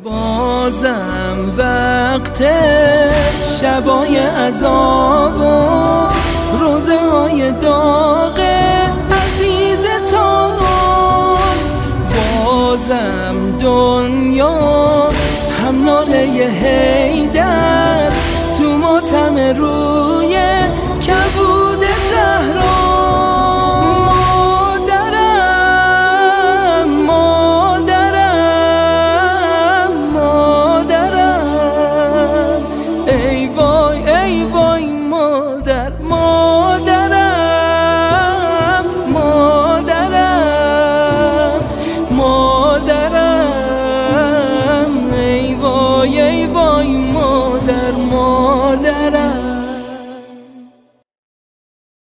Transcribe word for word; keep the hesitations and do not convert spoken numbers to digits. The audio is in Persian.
بازم وقت شبای عذاب و روزه های داغ عزیز توست. بازم دنیا هم ناله حیدر تو ماتم روز